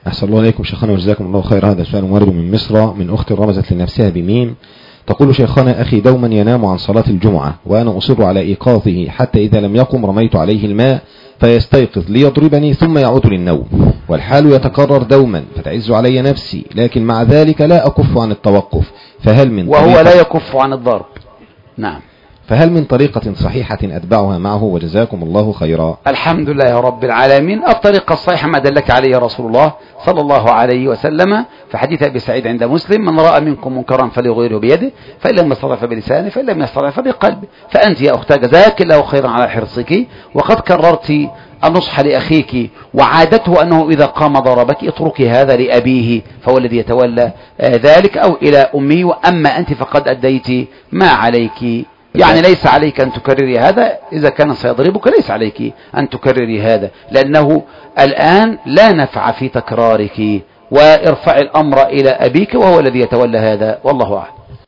أحسن الله إليكم شيخنا وجزاكم الله خير. هذا سؤال وارد من مصر من أخت رمزت لنفسها بميم، تقول: شيخنا أخي دوما ينام عن صلاة الجمعة وأنا أصر على إيقاظه، حتى إذا لم يقم رميت عليه الماء فيستيقظ ليضربني ثم يعود للنوم، والحال يتكرر دوما فتعز علي نفسي، لكن مع ذلك لا أكف عن التوقف، فهل من وهو لا يكف عن الضرب. نعم. فهل من طريقة صحيحة أتبعها معه؟ وجزاكم الله خيرا. الحمد لله يا رب العالمين. الطريقة الصحيحة ما دلك عليه رسول الله صلى الله عليه وسلم في حديث أبي سعيد عند مسلم: من رأى منكم منكرا فليغيره بيده، فإن لم يستطع فبلسانه، فإن لم يستطع فبقلبه. فأنت يا أختي جزاك الله خيرا على حرصك، وقد كررت النصح لأخيك، وعادته أنه إذا قام ضربك اتركي هذا لأبيه فهو الذي يتولى ذلك، أو إلى أمي، وأما أنت فقد أديت ما عليك. يعني ليس عليك أن تكرري هذا، إذا كان سيضربك ليس عليك أن تكرري هذا، لأنه الآن لا نفع في تكرارك، وارفع الأمر إلى أبيك وهو الذي يتولى هذا، والله أعلم.